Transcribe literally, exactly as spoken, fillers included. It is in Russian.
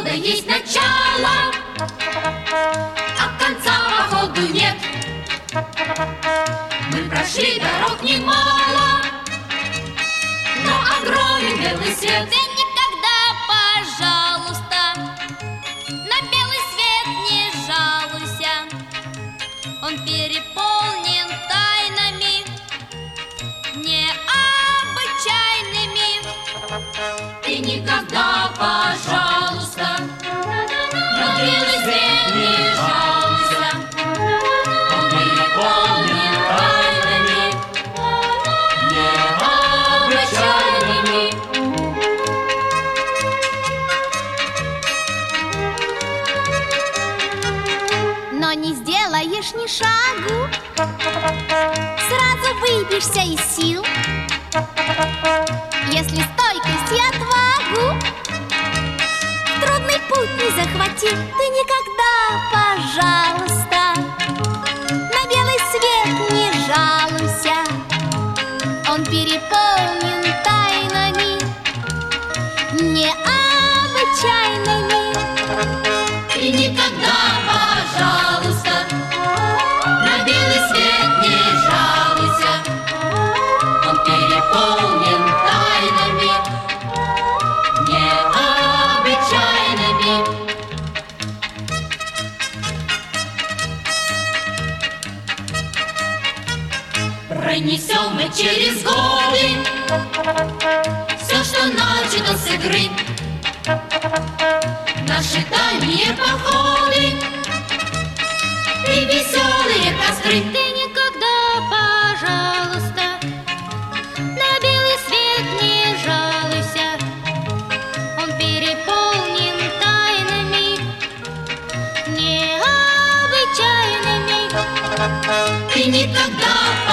похода есть начало, а конца походу нет. Мы прошли дорог немало, но огромен белый свет. Ты никогда, пожалуйста, на белый свет не жалуйся. Он переполнен тайнами необычайными. Ты никогда, пожалуйста, на белый свет не жалуйся. Он переполнен тайнами необычайными. Но не сделаешь ни шагу, сразу выбьешься из сил. Если стойкость и отвагу в трудный путь не захватил, ты никогда, пожалуйста, на белый свет не жалуйся. Он переполнен тайнами необычайными. Ты никогда, пожалуйста, на белый свет не жалуйся. Он переполнен тайнами необычайными. Пронесем мы через годы все, что начато с игры. Наши дальние походы и веселые костры. Ты никогда, пожалуйста, на белый свет не жалуйся. Он переполнен тайнами необычайными. Ты никогда,